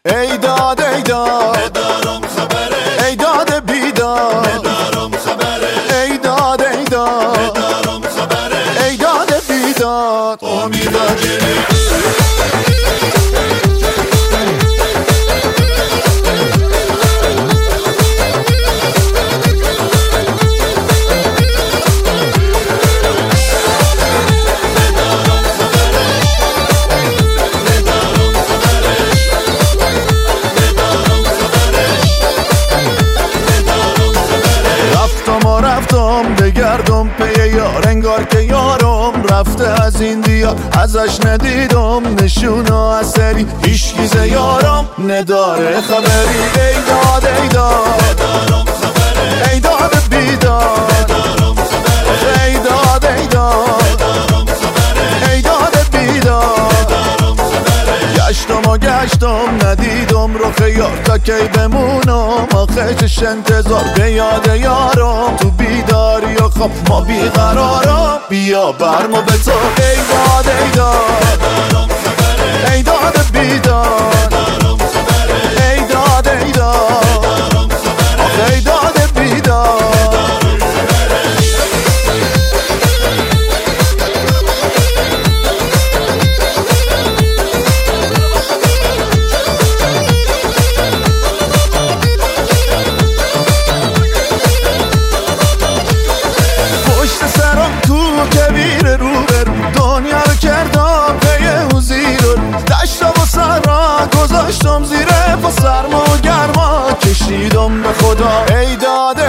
ای داد ای داد ندارم خبره، ای داد بیداد ندارم خبره، ای داد ای داد ندارم خبره، ای داد بیداد امیدا جلی رفتم بگردم پی یار، انگار که یارم رفته از این دیار. ازش ندیدم نشونا اثری، هیچ یارم نداره خبری. ای داد ای داد ندارم خبره، ای داد بیداد ندارم خبره، ای داد ای داد ندارم خبره، ای داد بیداد ندارم خبره. گشتم ندیدم رخ یار، تا کی بمونم آخه چش انتظار. به یاد یارم تو بیداری و خواب ما بیقرارم، بیا برمو به تو. ای داد ای داد ندارم خبره، ای داد بیداد ندارم خبره، ای داد ای داد ندارم خبره، آخه ای داد بیداد. کبیر رو برو دنیا رو کردم پی زیر دشتا و سرا گذاشتم زیر پا، سرما و گرما کشیدم به خدا. ای داد